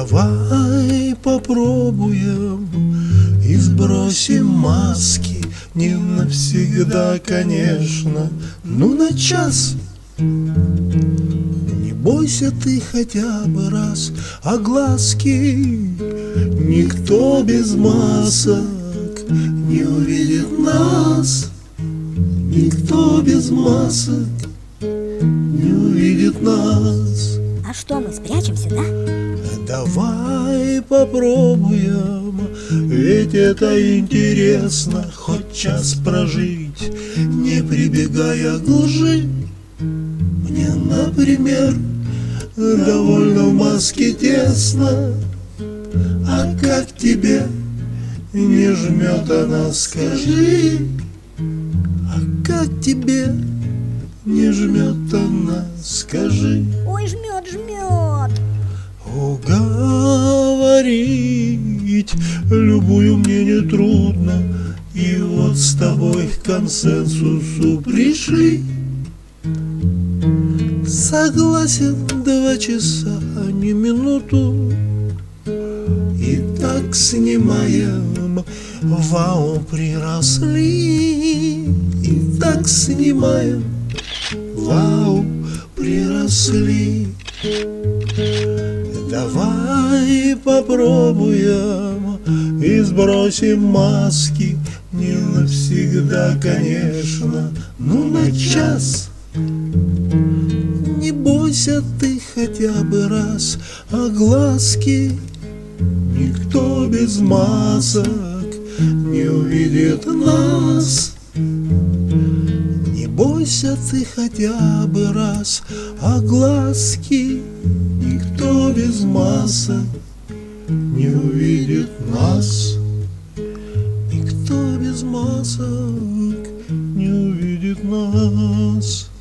Давай попробуем и сбросим маски. Не навсегда, конечно, ну на час. Не бойся ты хотя бы раз, а глазки никто без масок не увидит нас. Никто без масок не увидит нас. А что, мы спрячемся, да? Давай попробуем, ведь это интересно, хоть час прожить, не прибегая к лжи. Мне, например, довольно в маске тесно, а как тебе не жмет она, скажи? А как тебе не жмет она, скажи? Ой, жмет, жмет. Уговорить любую мне не трудно, и вот с тобой к консенсусу пришли. Согласен, 2 часа, а не минуту. И так снимаем, вау, приросли. И так снимаем, вау, приросли. Давай попробуем и сбросим маски. Не навсегда, конечно, ну на час. Не бойся ты хотя бы раз, а глазки никто без масок не увидит нас. Не бойся ты хотя бы раз, а глазки никто без масок не увидит нас. Никто без масок не увидит нас.